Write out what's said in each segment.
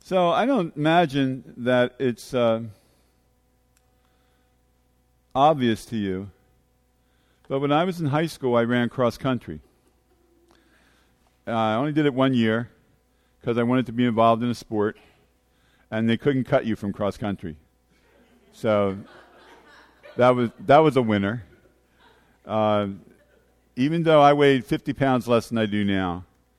So I don't imagine that it's obvious to you, but when I was in high school, I ran cross country. I only did it 1 year because I wanted to be involved in a sport, and they couldn't cut you from cross country. So that was a winner. Even though I weighed 50 pounds less than I do now,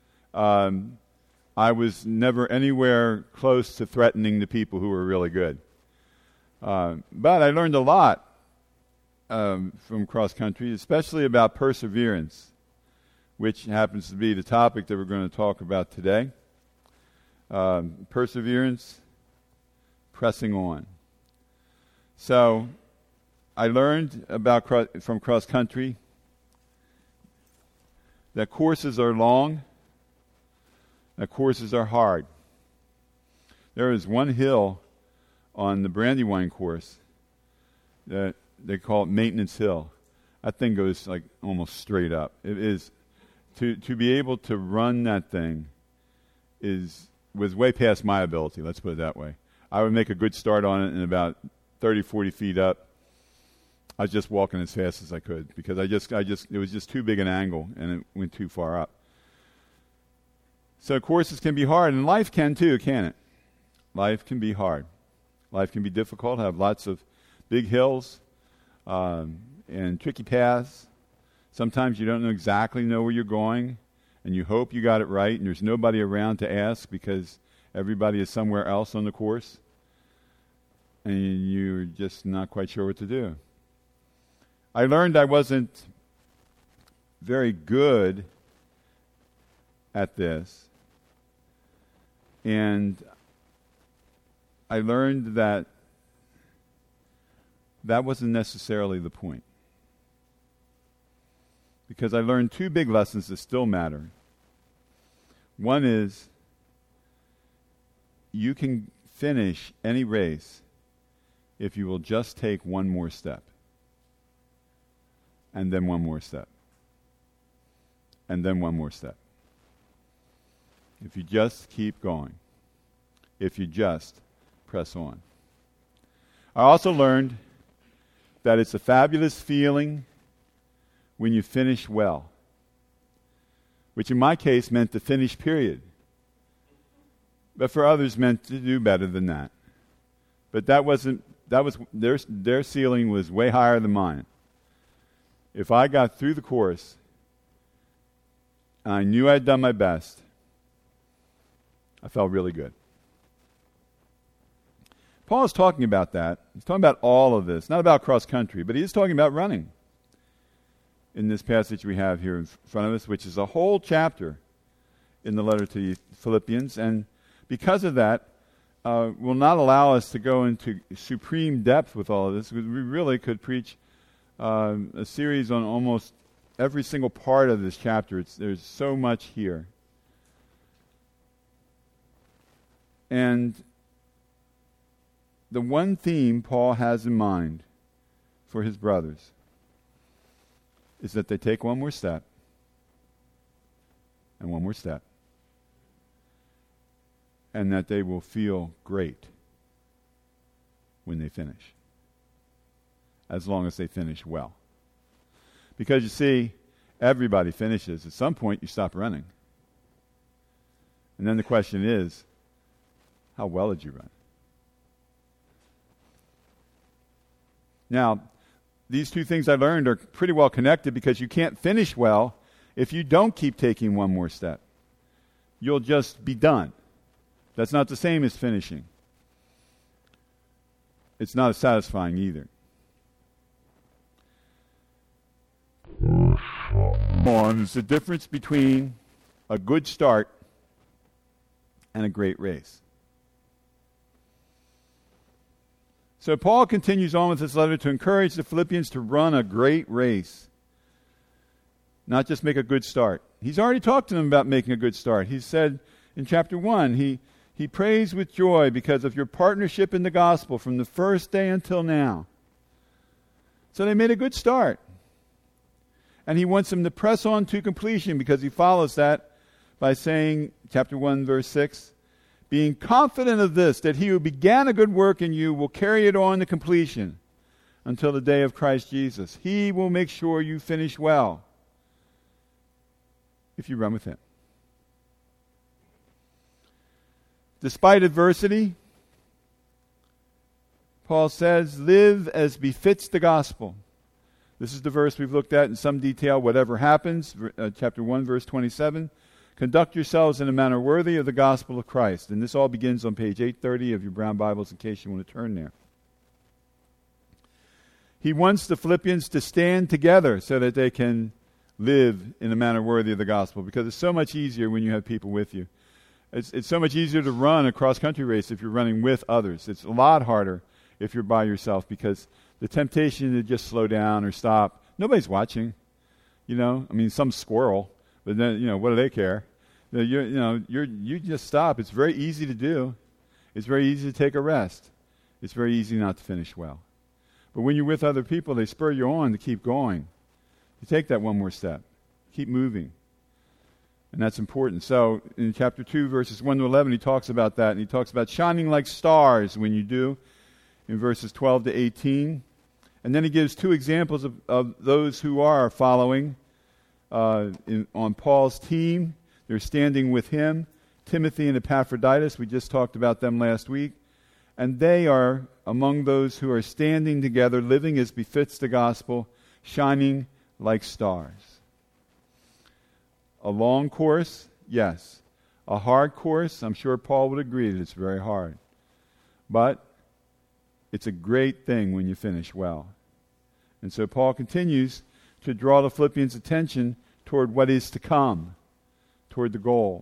I was never anywhere close to threatening the people who were really good. But I learned a lot from cross country, especially about perseverance, which happens to be the topic that we're going to talk about today. Perseverance, pressing on. So I learned about from cross country that courses are long, that courses are hard. There is one hill on the Brandywine course that they call it Maintenance Hill. That thing goes like almost straight up. It is to be able to run that thing was way past my ability, let's put it that way. I would make a good start on it, and about 30, 40 feet up, I was just walking as fast as I could because it was just too big an angle and it went too far up. So courses can be hard, and life can too, can't it? Life can be hard. Life can be difficult, have lots of big hills and tricky paths. Sometimes you don't exactly know where you're going, and you hope you got it right, and there's nobody around to ask because everybody is somewhere else on the course, and you're just not quite sure what to do. I learned I wasn't very good at this, and I learned that wasn't necessarily the point. Because I learned two big lessons that still matter. One is you can finish any race if you will just take one more step. And then one more step. And then one more step. If you just keep going. If you just press on. I also learned that it's a fabulous feeling when you finish well, which in my case meant the finish period, but for others meant to do better than that. But that was their ceiling was way higher than mine. If I got through the course and I knew I'd done my best, I felt really good. Paul is talking about that. He's talking about all of this, not about cross country, but he is talking about running in this passage we have here in front of us, which is a whole chapter in the letter to the Philippians. And because of that, will not allow us to go into supreme depth with all of this. We really could preach a series on almost every single part of this chapter. There's so much here. And the one theme Paul has in mind for his brothers is that they take one more step and one more step, and that they will feel great when they finish, as long as they finish well. Because you see, everybody finishes. At some point, you stop running. And then the question is, how well did you run? Now, these two things I learned are pretty well connected because you can't finish well if you don't keep taking one more step. You'll just be done. That's not the same as finishing. It's not as satisfying either. There's the difference between a good start and a great race. So Paul continues on with this letter to encourage the Philippians to run a great race, not just make a good start. He's already talked to them about making a good start. He said in chapter 1, he prays with joy because of your partnership in the gospel from the first day until now. So they made a good start. And he wants them to press on to completion because he follows that by saying, chapter 1, verse 6, being confident of this, that he who began a good work in you will carry it on to completion until the day of Christ Jesus. He will make sure you finish well if you run with him. Despite adversity, Paul says, live as befits the gospel. This is the verse we've looked at in some detail. Whatever happens, chapter 1, verse 27, conduct yourselves in a manner worthy of the gospel of Christ. And this all begins on page 830 of your brown Bibles in case you want to turn there. He wants the Philippians to stand together so that they can live in a manner worthy of the gospel, because it's so much easier when you have people with you. It's so much easier to run a cross-country race if you're running with others. It's a lot harder if you're by yourself, because the temptation to just slow down or stop, nobody's watching. Some squirrel, but then, what do they care? You just stop. It's very easy to do. It's very easy to take a rest. It's very easy not to finish well. But when you're with other people, they spur you on to keep going, to take that one more step, keep moving. And that's important. So in chapter 2, verses 1 to 11, he talks about that, and he talks about shining like stars when you do, in verses 12 to 18. And then he gives two examples of those who are following on Paul's team. They're standing with him, Timothy and Epaphroditus. We just talked about them last week. And they are among those who are standing together, living as befits the gospel, shining like stars. A long course, yes. A hard course, I'm sure Paul would agree that it's very hard. But it's a great thing when you finish well. And so Paul continues to draw the Philippians' attention toward what is to come, toward the goal.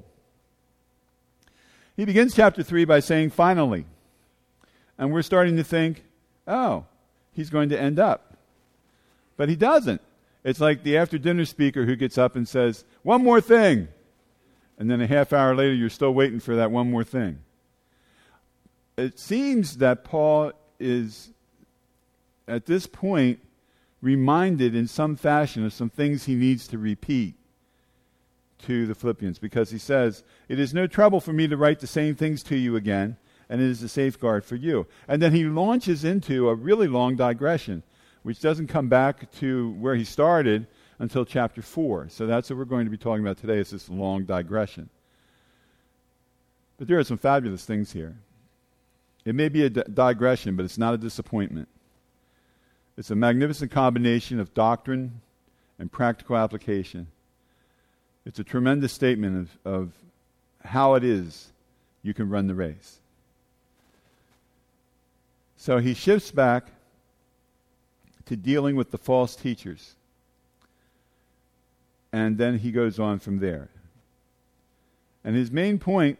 He begins chapter 3 by saying, finally. And we're starting to think, oh, he's going to end up. But he doesn't. It's like the after-dinner speaker who gets up and says, one more thing. And then a half hour later, you're still waiting for that one more thing. It seems that Paul is, at this point, reminded in some fashion of some things he needs to repeat to the Philippians, because he says, it is no trouble for me to write the same things to you again, and it is a safeguard for you. And then he launches into a really long digression, which doesn't come back to where he started until chapter 4. So that's what we're going to be talking about today, is this long digression. But there are some fabulous things here. It may be a digression, but it's not a disappointment. It's a magnificent combination of doctrine and practical application. It's a tremendous statement of how it is you can run the race. So he shifts back to dealing with the false teachers. And then he goes on from there. And his main point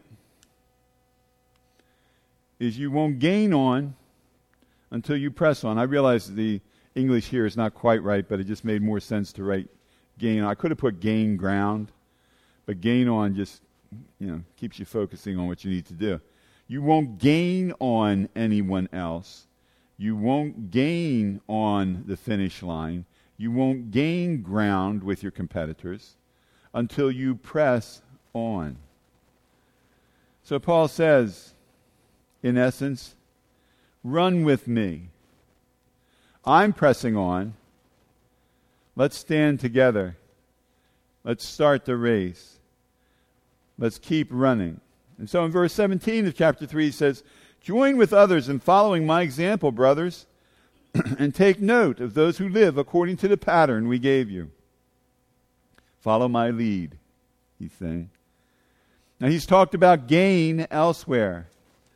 is you won't gain on until you press on. I realize the English here is not quite right, but it just made more sense to write gain. I could have put gain ground, but gain on just, keeps you focusing on what you need to do. You won't gain on anyone else. You won't gain on the finish line. You won't gain ground with your competitors until you press on. So Paul says, in essence, run with me. I'm pressing on. Let's stand together. Let's start the race. Let's keep running. And so in verse 17 of chapter 3 he says, join with others in following my example, brothers, and take note of those who live according to the pattern we gave you. Follow my lead, he's saying. Now he's talked about gain elsewhere.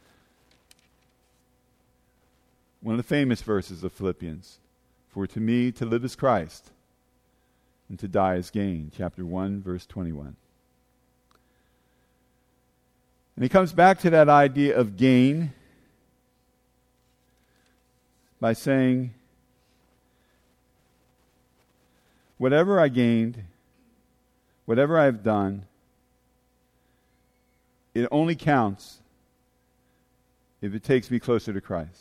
One of the famous verses of Philippians. For to me to live is Christ, and to die is gain. Chapter 1, verse 21. And he comes back to that idea of gain by saying, whatever I gained, whatever I've done, it only counts if it takes me closer to Christ.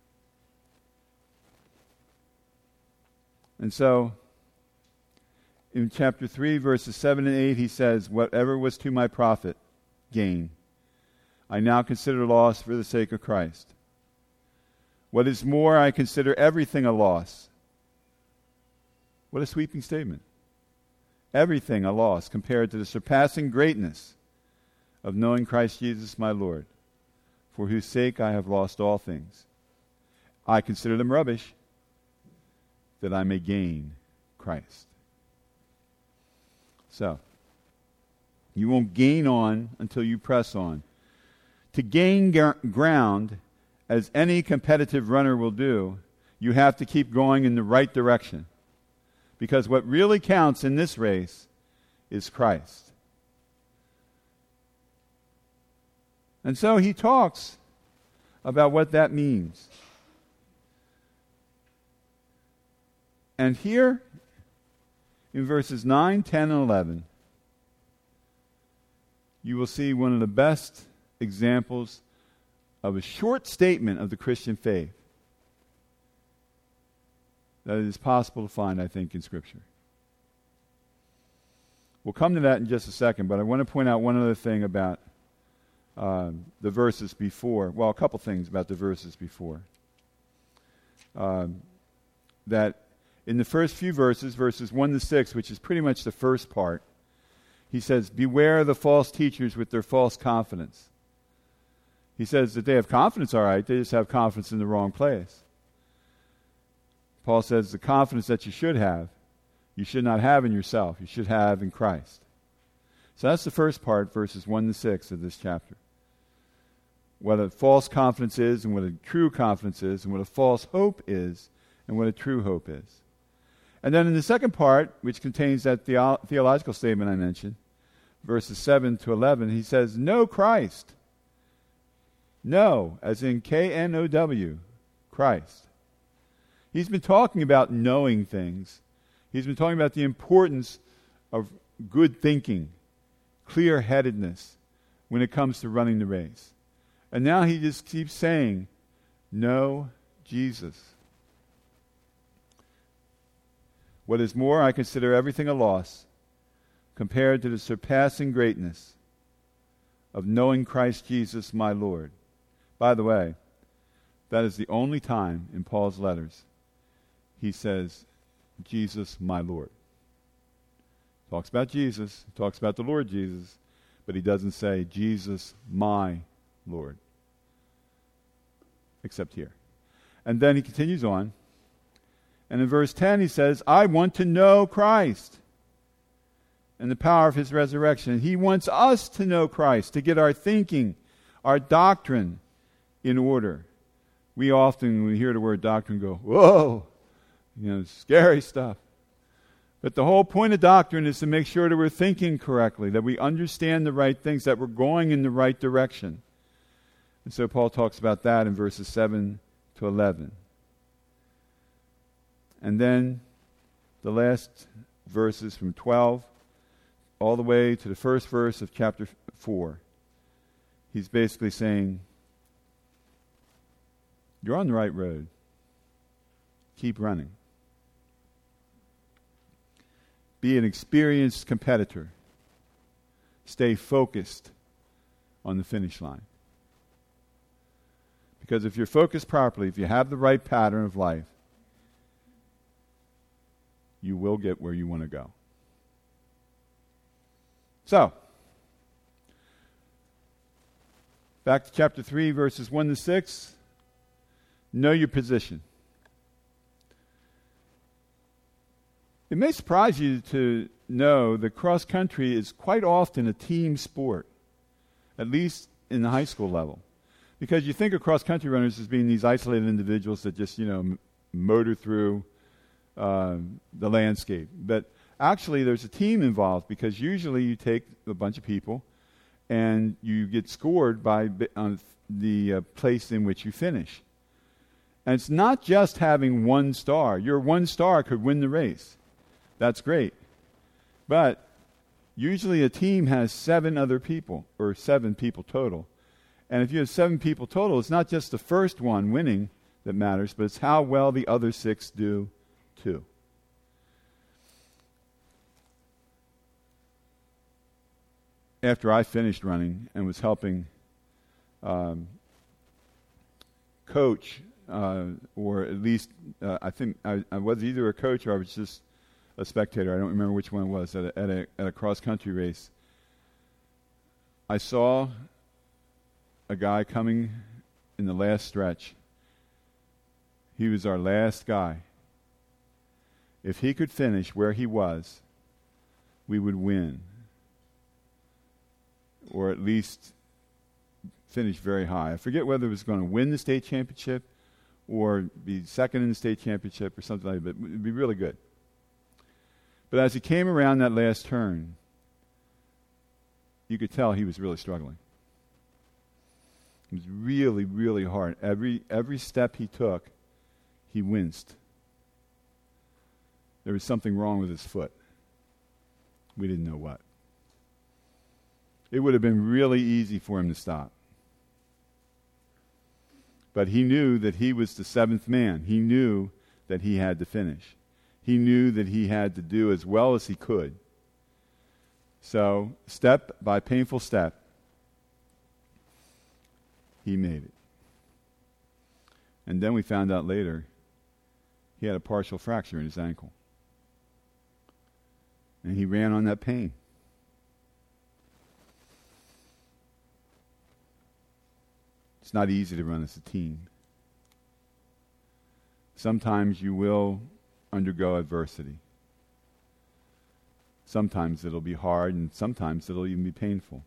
And so, in chapter 3, verses 7 and 8, he says, whatever was to my profit, gain. I now consider loss for the sake of Christ. What is more, I consider everything a loss. What a sweeping statement. Everything a loss compared to the surpassing greatness of knowing Christ Jesus my Lord, for whose sake I have lost all things. I consider them rubbish, that I may gain Christ. So, you won't gain on until you press on. To gain ground, as any competitive runner will do, you have to keep going in the right direction. Because what really counts in this race is Christ. And so he talks about what that means. And here, in verses 9, 10, and 11, you will see one of the best examples of a short statement of the Christian faith that it is possible to find, I think, in Scripture. We'll come to that in just a second, but I want to point out one other thing about the verses before. Well, a couple things about the verses before. That in the first few verses, verses 1 to 6, which is pretty much the first part, he says, beware the false teachers with their false confidence. He says that they have confidence, all right, they just have confidence in the wrong place. Paul says the confidence that you should not have in yourself. You should have in Christ. So that's the first part, verses 1 to 6 of this chapter. What a false confidence is and what a true confidence is and what a false hope is and what a true hope is. And then in the second part, which contains that theological statement I mentioned, verses 7 to 11, he says, know Christ. Know, as in K-N-O-W, Christ. He's been talking about knowing things. He's been talking about the importance of good thinking, clear-headedness when it comes to running the race. And now he just keeps saying, know Jesus. What is more, I consider everything a loss compared to the surpassing greatness of knowing Christ Jesus my Lord. By the way, that is the only time in Paul's letters he says, Jesus my Lord. Talks about Jesus, talks about the Lord Jesus, but he doesn't say Jesus my Lord. Except here. And then he continues on. And in verse 10 he says, I want to know Christ and the power of his resurrection. He wants us to know Christ, to get our thinking, our doctrine in order. We often, when we hear the word doctrine, go, whoa, scary stuff. But the whole point of doctrine is to make sure that we're thinking correctly, that we understand the right things, that we're going in the right direction. And so Paul talks about that in verses 7 to 11. And then the last verses from 12 all the way to the first verse of chapter 4. He's basically saying, you're on the right road. Keep running. Be an experienced competitor. Stay focused on the finish line. Because if you're focused properly, if you have the right pattern of life, you will get where you want to go. So, back to chapter 3, verses 1 to 6. Know your position. It may surprise you to know that cross country is quite often a team sport, at least in the high school level. Because you think of cross country runners as being these isolated individuals that just, motor through the landscape. But actually there's a team involved, because usually you take a bunch of people and you get scored by the place in which you finish. And it's not just having one star. Your one star could win the race. That's great. But usually a team has 7 other people, or 7 people total. And if you have 7 people total, it's not just the first one winning that matters, but it's how well the other 6 do too. After I finished running and was helping coach, or at least I think I was either a coach or I was just a spectator. I don't remember which one it was at a cross-country race. I saw a guy coming in the last stretch. He was our last guy. If he could finish where he was, we would win. Or at least finish very high. I forget whether it was going to win the state championship or be second in the state championship or something like that, but it would be really good. But as he came around that last turn, you could tell he was really struggling. It was really, really hard. Every step he took, he winced. There was something wrong with his foot. We didn't know what. It would have been really easy for him to stop. But he knew that he was the seventh man. He knew that he had to finish. He knew that he had to do as well as he could. So, step by painful step, he made it. And then we found out later he had a partial fracture in his ankle. And he ran on that pain. It's not easy to run as a team. Sometimes you will undergo adversity. Sometimes it'll be hard, and sometimes it'll even be painful.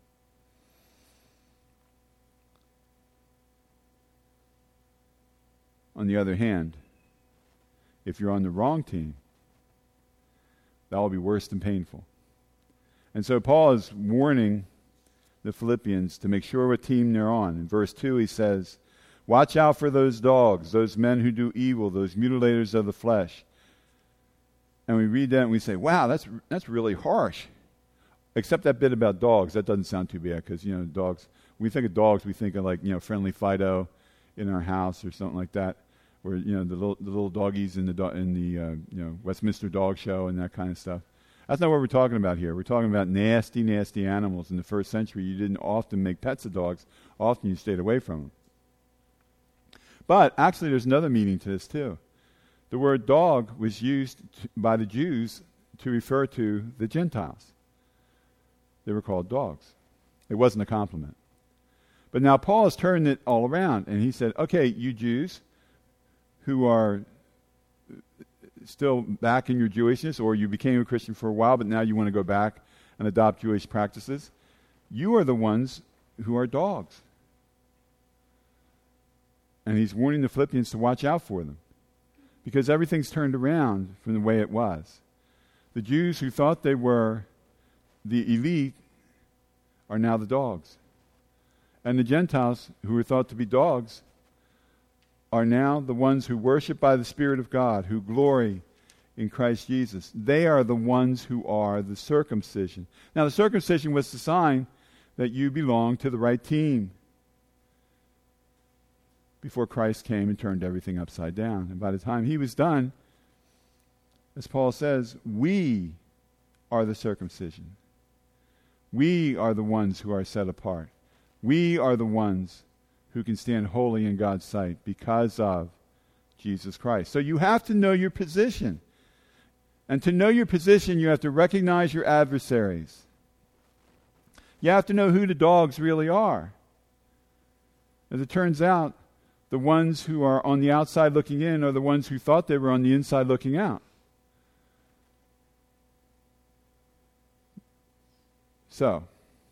On the other hand, if you're on the wrong team, that will be worse than painful. And so Paul is warning the Philippians to make sure what team they're on. In verse 2 he says, "Watch out for those dogs, those men who do evil, those mutilators of the flesh." And we read that and we say, wow, that's really harsh. Except that bit about dogs. That doesn't sound too bad because, dogs, when we think of dogs, we think of like, friendly Fido in our house or something like that. Or, the little doggies in the Westminster Dog Show and that kind of stuff. That's not what we're talking about here. We're talking about nasty, nasty animals. In the first century, you didn't often make pets of dogs. Often you stayed away from them. But actually, there's another meaning to this too. The word dog was used by the Jews to refer to the Gentiles. They were called dogs. It wasn't a compliment. But now Paul has turned it all around, and he said, okay, you Jews who are still back in your Jewishness, or you became a Christian for a while, but now you want to go back and adopt Jewish practices, you are the ones who are dogs. And he's warning the Philippians to watch out for them, because everything's turned around from the way it was. The Jews who thought they were the elite are now the dogs. And the Gentiles who were thought to be dogs are now the ones who worship by the Spirit of God, who glory in Christ Jesus. They are the ones who are the circumcision. Now, the circumcision was the sign that you belong to the right team before Christ came and turned everything upside down. And by the time he was done, as Paul says, we are the circumcision. We are the ones who are set apart. We are the ones who can stand holy in God's sight because of Jesus Christ. So you have to know your position. And to know your position, you have to recognize your adversaries. You have to know who the dogs really are. As it turns out, the ones who are on the outside looking in are the ones who thought they were on the inside looking out. So,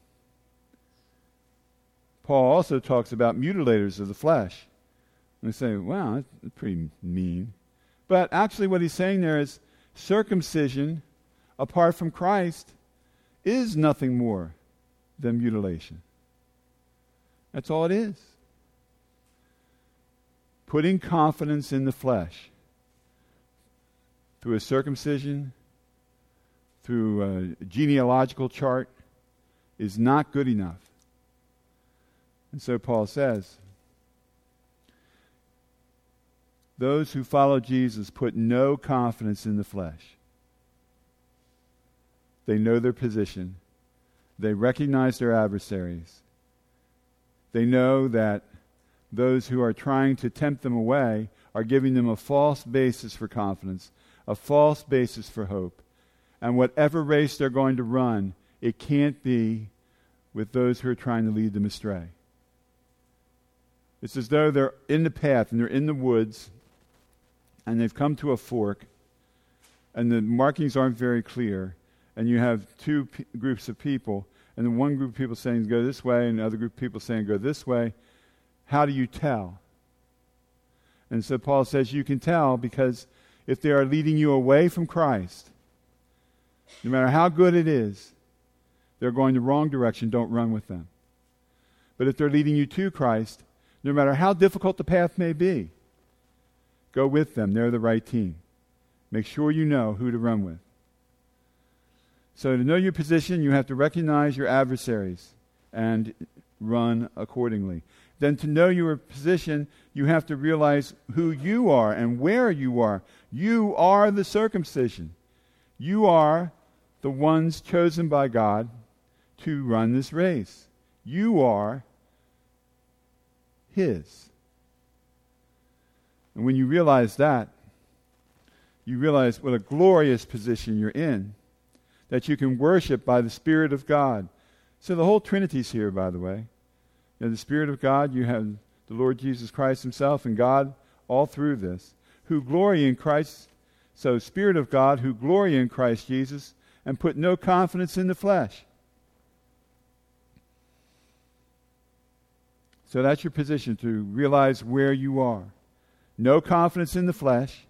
Paul also talks about mutilators of the flesh. And they say, wow, that's pretty mean. But actually what he's saying there is circumcision, apart from Christ, is nothing more than mutilation. That's all it is. Putting confidence in the flesh through a circumcision, through a genealogical chart, is not good enough. And so Paul says, those who follow Jesus put no confidence in the flesh. They know their position. They recognize their adversaries. They know that those who are trying to tempt them away are giving them a false basis for confidence, a false basis for hope. And whatever race they're going to run, it can't be with those who are trying to lead them astray. It's as though they're in the path and they're in the woods and they've come to a fork and the markings aren't very clear, and you have two groups of people, and the one group of people saying go this way and the other group of people saying go this way. How do you tell? And so Paul says you can tell because if they are leading you away from Christ, no matter how good it is, they're going the wrong direction, don't run with them. But if they're leading you to Christ, no matter how difficult the path may be, go with them. They're the right team. Make sure you know who to run with. So to know your position, you have to recognize your adversaries and run accordingly. Then to know your position, you have to realize who you are and where you are. You are the circumcision. You are the ones chosen by God to run this race. You are His. And when you realize that, you realize what a glorious position you're in, that you can worship by the Spirit of God. So the whole Trinity's here, by the way. You have the Spirit of God, you have the Lord Jesus Christ Himself, and God all through this, who glory in Christ. So Spirit of God, who glory in Christ Jesus, and put no confidence in the flesh. So that's your position, to realize where you are. No confidence in the flesh.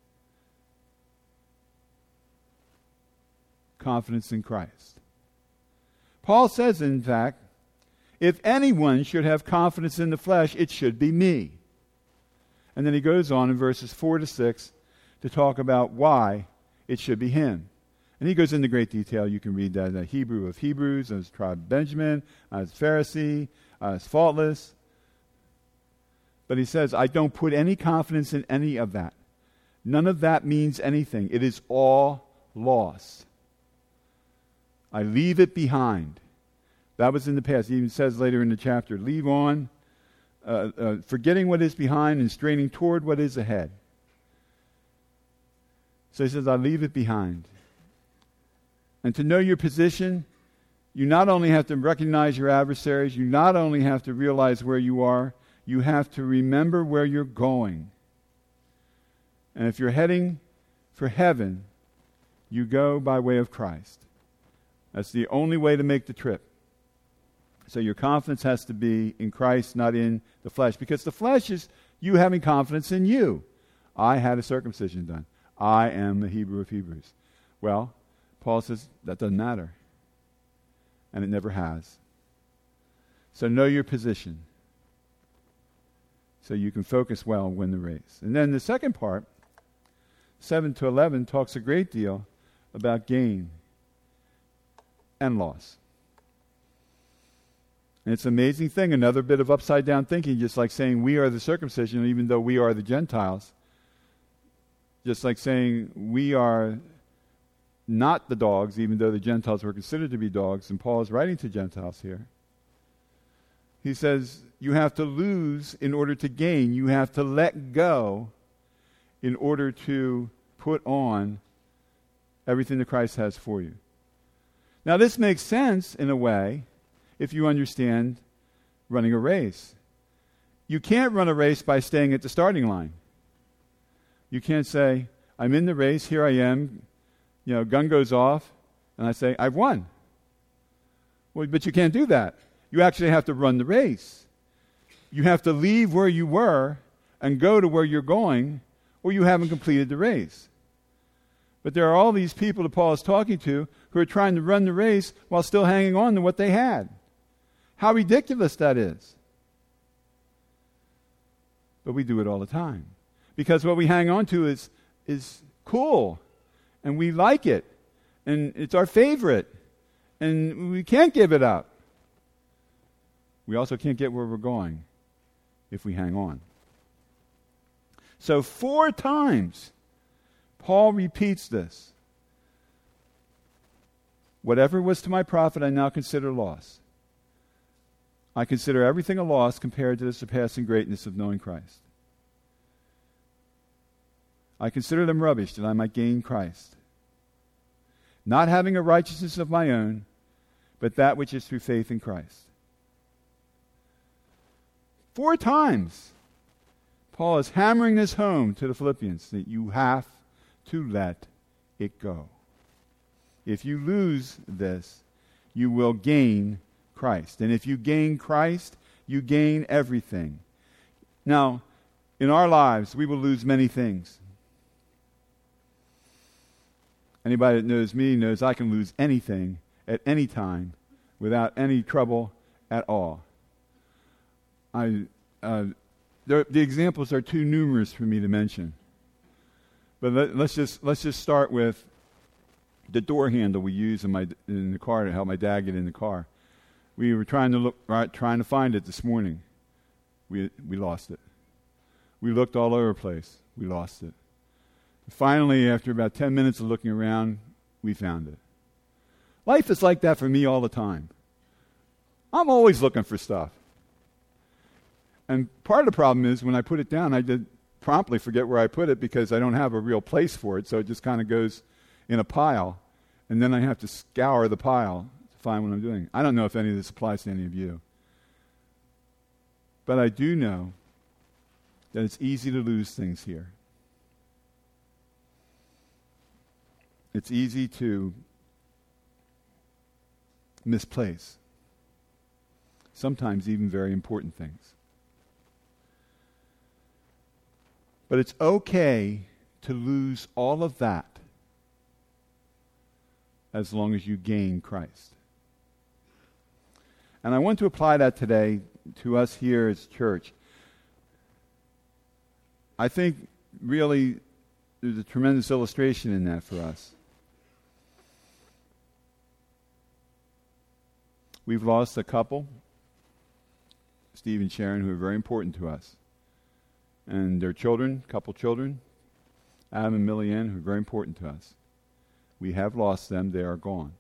Confidence in Christ. Paul says, in fact, if anyone should have confidence in the flesh, it should be me. And then he goes on in verses 4 to 6 to talk about why it should be him. And he goes into great detail. You can read that in the Hebrew of Hebrews, as tribe of Benjamin, as Pharisee, as faultless. But he says, I don't put any confidence in any of that. None of that means anything. It is all lost. I leave it behind. That was in the past. He even says later in the chapter, leave on, forgetting what is behind and straining toward what is ahead. So he says, I leave it behind. And to know your position, you not only have to recognize your adversaries, you not only have to realize where you are, you have to remember where you're going. And if you're heading for heaven, you go by way of Christ. That's the only way to make the trip. So your confidence has to be in Christ, not in the flesh. Because the flesh is you having confidence in you. I had a circumcision done. I am the Hebrew of Hebrews. Well, Paul says that doesn't matter. And it never has. So know your position, so you can focus well and win the race. And then the second part, 7 to 11, talks a great deal about gain and loss. And it's an amazing thing, another bit of upside down thinking, just like saying we are the circumcision even though we are the Gentiles. Just like saying we are not the dogs even though the Gentiles were considered to be dogs, and Paul is writing to Gentiles here. He says you have to lose in order to gain. You have to let go in order to put on everything that Christ has for you. Now this makes sense in a way if you understand running a race. You can't run a race by staying at the starting line. You can't say, I'm in the race, here I am, gun goes off, and I say, I've won. Well, but you can't do that. You actually have to run the race. You have to leave where you were and go to where you're going, or you haven't completed the race. But there are all these people that Paul is talking to who are trying to run the race while still hanging on to what they had. How ridiculous that is. But we do it all the time. Because what we hang on to is cool. And we like it. And it's our favorite. And we can't give it up. We also can't get where we're going if we hang on. So 4 times, Paul repeats this. Whatever was to my profit, I now consider loss. I consider everything a loss compared to the surpassing greatness of knowing Christ. I consider them rubbish that I might gain Christ, not having a righteousness of my own, but that which is through faith in Christ. 4 times, Paul is hammering this home to the Philippians, that you have to let it go. If you lose this, you will gain Christ. And if you gain Christ, you gain everything. Now, in our lives, we will lose many things. Anybody that knows me knows I can lose anything at any time without any trouble at all. The examples are too numerous for me to mention. But let's just start with the door handle we use in the car to help my dad get in the car. We were trying to find it this morning. We lost it. We looked all over the place. We lost it. Finally, after about 10 minutes of looking around, we found it. Life is like that for me all the time. I'm always looking for stuff. And part of the problem is when I put it down, I did promptly forget where I put it because I don't have a real place for it, so it just kind of goes in a pile, and then I have to scour the pile to find what I'm doing. I don't know if any of this applies to any of you. But I do know that it's easy to lose things here. It's easy to misplace, sometimes even very important things. But it's okay to lose all of that as long as you gain Christ. And I want to apply that today to us here as church. I think really there's a tremendous illustration in that for us. We've lost a couple, Steve and Sharon, who are very important to us. And their children, couple children, Adam and Millie Ann, who are very important to us. We have lost them. They are gone.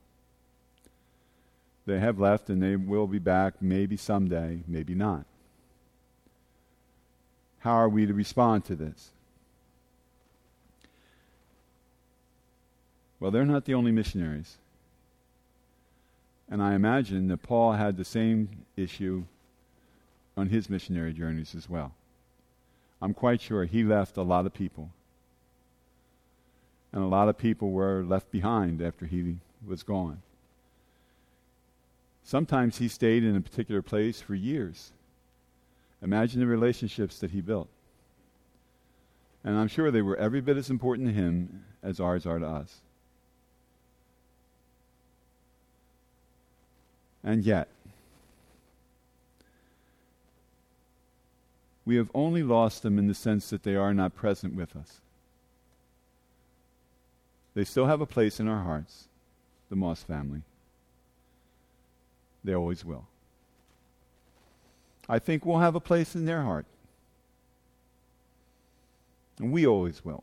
They have left, and they will be back maybe someday, maybe not. How are we to respond to this? Well, they're not the only missionaries. And I imagine that Paul had the same issue on his missionary journeys as well. I'm quite sure he left a lot of people. And a lot of people were left behind after he was gone. Sometimes he stayed in a particular place for years. Imagine the relationships that he built. And I'm sure they were every bit as important to him as ours are to us. And yet, we have only lost them in the sense that they are not present with us. They still have a place in our hearts, the Moss family. They always will. I think we'll have a place in their heart. And we always will.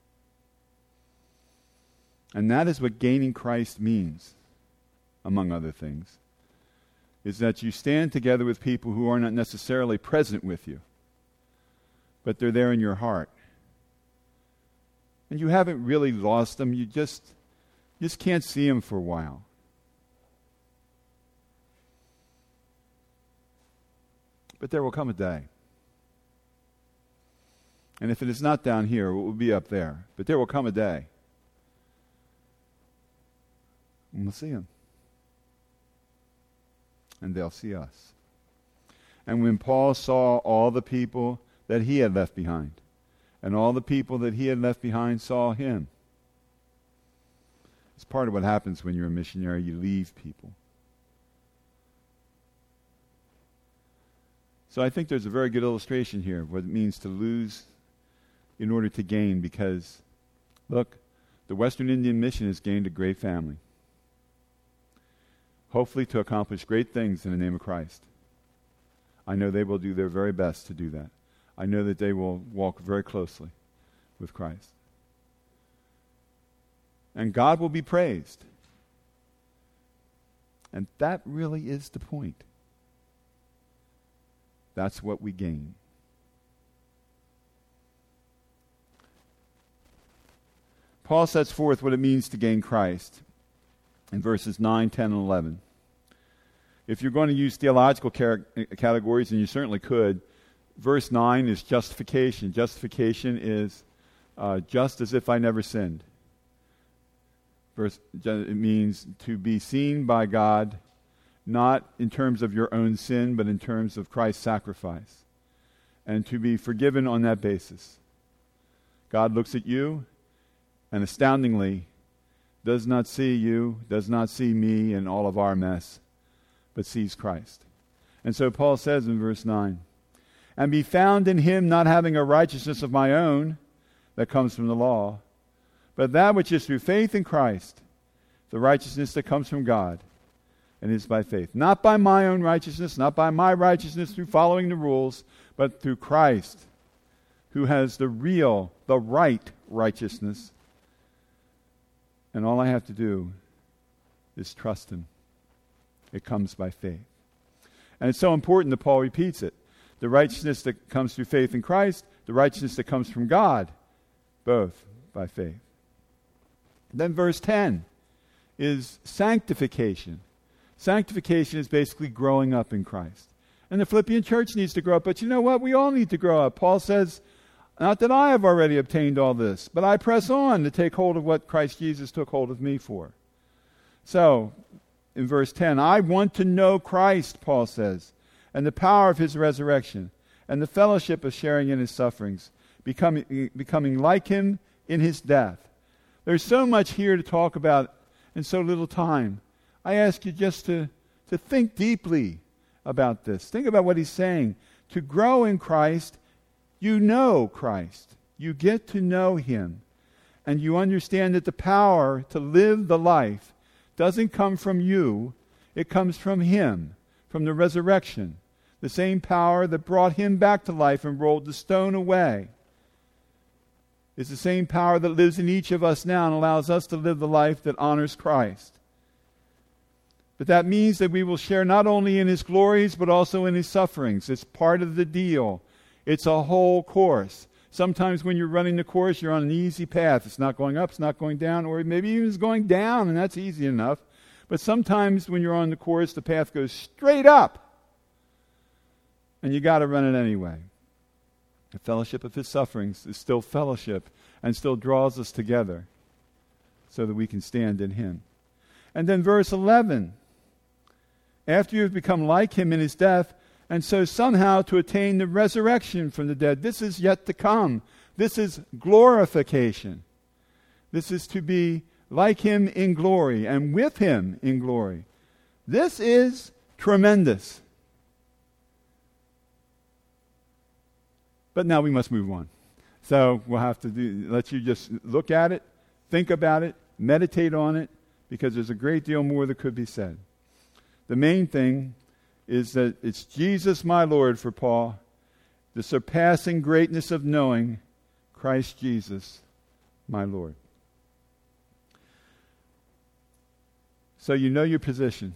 And that is what gaining Christ means, among other things, is that you stand together with people who are not necessarily present with you, but they're there in your heart. And you haven't really lost them. You just can't see them for a while. But there will come a day. And if it is not down here, it will be up there. But there will come a day. And we'll see them. And they'll see us. And when Paul saw all the people that he had left behind, and all the people that he had left behind saw him, it's part of what happens when you're a missionary. You leave people. So I think there's a very good illustration here of what it means to lose in order to gain, because, look, the Western Indian Mission has gained a great family. Hopefully to accomplish great things in the name of Christ. I know they will do their very best to do that. I know that they will walk very closely with Christ. And God will be praised. And that really is the point. That's what we gain. Paul sets forth what it means to gain Christ in verses 9, 10, and 11. If you're going to use theological categories, and you certainly could, verse 9 is justification. Justification is just as if I never sinned. It means to be seen by God, not in terms of your own sin, but in terms of Christ's sacrifice, and to be forgiven on that basis. God looks at you, and astoundingly, does not see you, does not see me and all of our mess, but sees Christ. And so Paul says in verse 9, and be found in him, not having a righteousness of my own that comes from the law, but that which is through faith in Christ, the righteousness that comes from God, and is by faith. Not by my own righteousness, not by my righteousness through following the rules, but through Christ, who has the right righteousness. And all I have to do is trust him. It comes by faith. And it's so important that Paul repeats it. The righteousness that comes through faith in Christ, the righteousness that comes from God, both by faith. Then verse 10 is sanctification. Sanctification is basically growing up in Christ. And the Philippian church needs to grow up, but you know what? We all need to grow up. Paul says, not that I have already obtained all this, but I press on to take hold of what Christ Jesus took hold of me for. So, in verse 10, I want to know Christ, Paul says, and the power of his resurrection, and the fellowship of sharing in his sufferings, becoming like him in his death. There's so much here to talk about in so little time. I ask you just to think deeply about this. Think about what he's saying. To grow in Christ, you know Christ. You get to know him. And you understand that the power to live the life doesn't come from you. It comes from him, from the resurrection. The same power that brought him back to life and rolled the stone away is the same power that lives in each of us now and allows us to live the life that honors Christ. But that means that we will share not only in his glories, but also in his sufferings. It's part of the deal. It's a whole course. Sometimes when you're running the course, you're on an easy path. It's not going up, it's not going down, or maybe even it's going down, and that's easy enough. But sometimes when you're on the course, the path goes straight up. And you got to run it anyway. The fellowship of his sufferings is still fellowship and still draws us together so that we can stand in him. And then verse 11, after you have become like him in his death, and so somehow to attain the resurrection from the dead. This is yet to come. This is glorification. This is to be like him in glory and with him in glory. This is tremendous. But now we must move on. So we'll have to let you just look at it, think about it, meditate on it, because there's a great deal more that could be said. The main thing is that it's Jesus my Lord for Paul, the surpassing greatness of knowing Christ Jesus my Lord. So you know your position,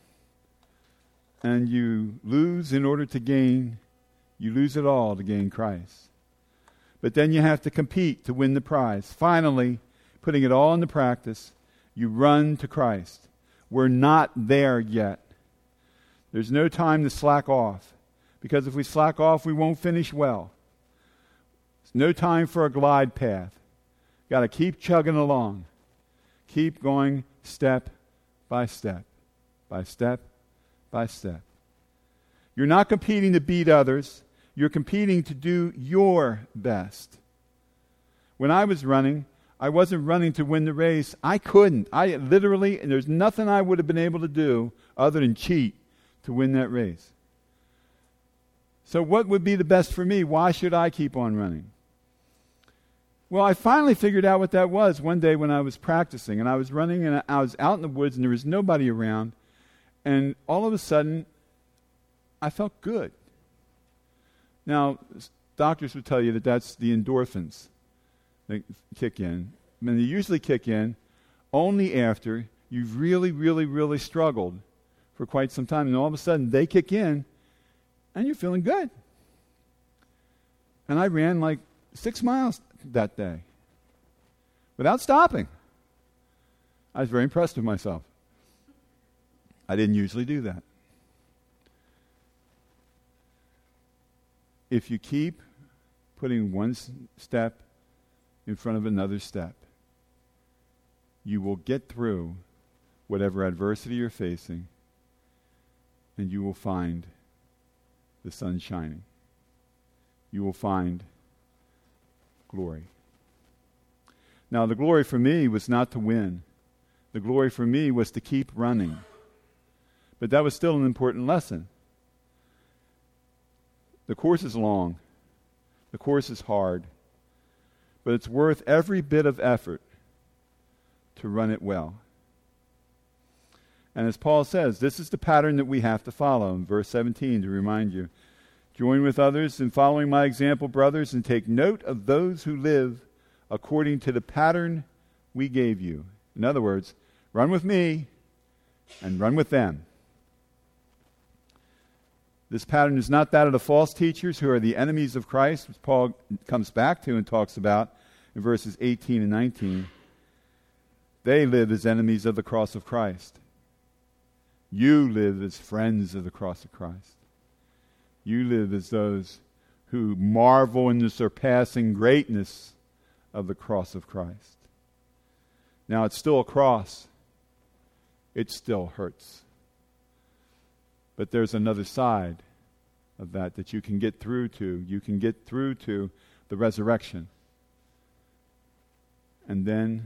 and you lose in order to gain. You lose it all to gain Christ. But then you have to compete to win the prize. Finally, putting it all into practice, you run to Christ. We're not there yet. There's no time to slack off, because if we slack off, we won't finish well. There's no time for a glide path. Got to keep chugging along. Keep going step by step, by step by step. You're not competing to beat others. You're competing to do your best. When I was running, I wasn't running to win the race. I couldn't. I literally, and there's nothing I would have been able to do other than cheat to win that race. So what would be the best for me? Why should I keep on running? Well, I finally figured out what that was one day when I was practicing, and I was running, and I was out in the woods, and there was nobody around, and all of a sudden, I felt good. Now, doctors would tell you that that's the endorphins that kick in. And they usually kick in only after you've really, really, really struggled for quite some time. And all of a sudden, they kick in, and you're feeling good. And I ran like 6 miles that day without stopping. I was very impressed with myself. I didn't usually do that. If you keep putting one step in front of another step, you will get through whatever adversity you're facing, and you will find the sun shining. You will find glory. Now, the glory for me was not to win. The glory for me was to keep running. But that was still an important lesson. The course is long. The course is hard. But it's worth every bit of effort to run it well. And as Paul says, this is the pattern that we have to follow. In verse 17, to remind you, join with others in following my example, brothers, and take note of those who live according to the pattern we gave you. In other words, run with me and run with them. This pattern is not that of the false teachers who are the enemies of Christ, which Paul comes back to and talks about in verses 18 and 19. They live as enemies of the cross of Christ. You live as friends of the cross of Christ. You live as those who marvel in the surpassing greatness of the cross of Christ. Now, it's still a cross. It still hurts. But there's another side of that you can get through to. You can get through to the resurrection. And then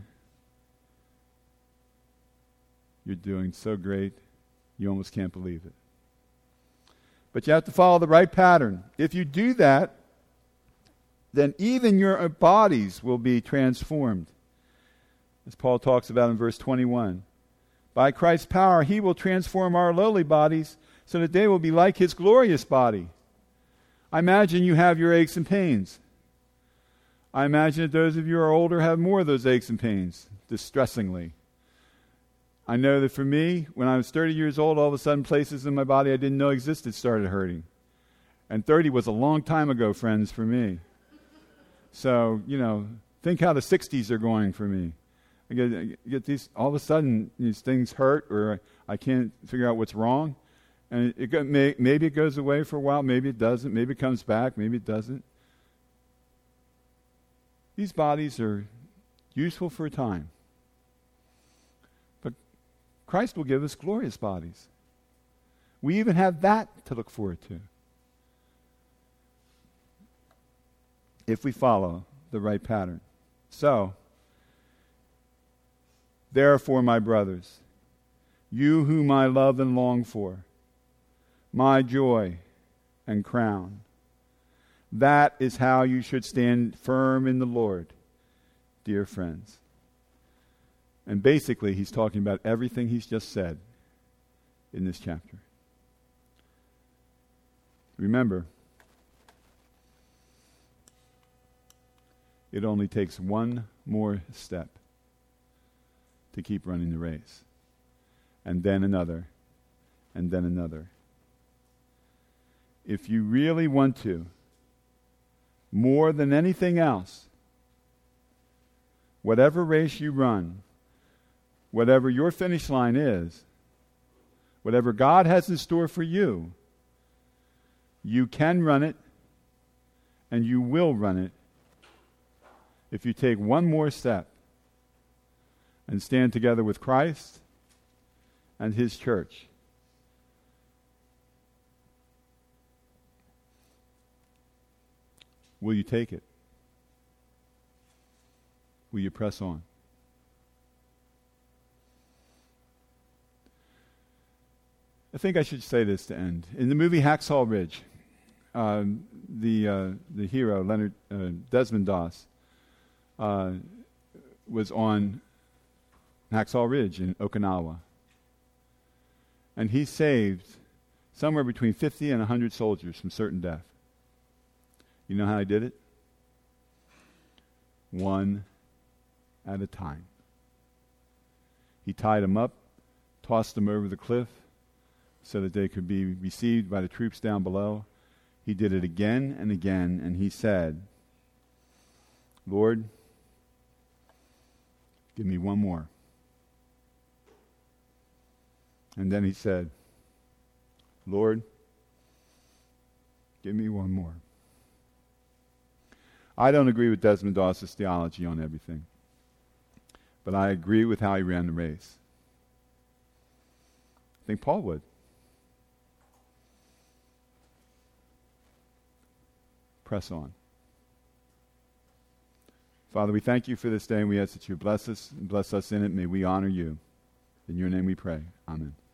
you're doing so great, you almost can't believe it. But you have to follow the right pattern. If you do that, then even your bodies will be transformed. As Paul talks about in verse 21. By Christ's power, he will transform our lowly bodies so that they will be like his glorious body. I imagine you have your aches and pains. I imagine that those of you who are older have more of those aches and pains, distressingly. I know that for me, when I was 30 years old, all of a sudden places in my body I didn't know existed started hurting. And 30 was a long time ago, friends, for me. So, think how the 60s are going for me. I get these, all of a sudden, these things hurt, or I can't figure out what's wrong. And maybe it goes away for a while, maybe it doesn't, maybe it comes back, maybe it doesn't. These bodies are useful for a time. But Christ will give us glorious bodies. We even have that to look forward to, if we follow the right pattern. So, therefore, my brothers, you whom I love and long for, my joy and crown, that is how you should stand firm in the Lord, dear friends. And basically, he's talking about everything he's just said in this chapter. Remember, it only takes one more step to keep running the race. And then another. And then another. If you really want to, more than anything else, whatever race you run, whatever your finish line is, whatever God has in store for you, you can run it, and you will run it if you take one more step and stand together with Christ and his church. Will you take it? Will you press on? I think I should say this to end. In the movie Hacksaw Ridge, the hero, Desmond Doss, was on Hacksaw Ridge in Okinawa. And he saved somewhere between 50 and 100 soldiers from certain death. You know how he did it? One at a time. He tied them up, tossed them over the cliff so that they could be received by the troops down below, he did it again and again, and he said, Lord, give me one more. And then he said, Lord, give me one more. I don't agree with Desmond Doss's theology on everything, but I agree with how he ran the race. I think Paul would. Press on. Father, we thank you for this day, and we ask that you bless us in it. May we honor you. In your name we pray. Amen.